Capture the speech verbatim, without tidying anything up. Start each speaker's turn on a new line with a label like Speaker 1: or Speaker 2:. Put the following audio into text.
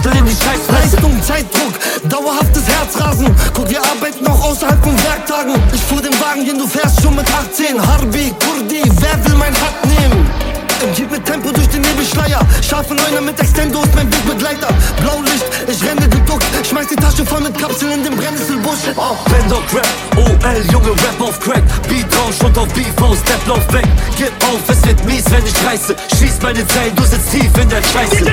Speaker 1: Schachtel in die Scheißfresse.
Speaker 2: Leistung, Zeitdruck, dauerhaftes Herzrasen. Guck, wir arbeiten auch außerhalb von Werktagen. Ich fuhr den Wagen, den du fährst, schon mit achtzehn. Harbi, Kurdi, wer will mein Hack nehmen? Gib mit Tempo durch den Nebelschleier. Scharfe Neuner mit Extendo ist mein Wegbegleiter. Blaulicht, ich renne geduckt. Schmeiß die Tasche voll mit Kapseln in den Brennnesselbusch.
Speaker 1: Oh, Bender Rap, O L, Junge, Rap auf Crack. Beat raus, Schund auf Beef, Step, lauf weg. Gib auf, es wird mies, wenn ich reiße. Schieß meine Zeilen, du sitzt tief in der Scheiße.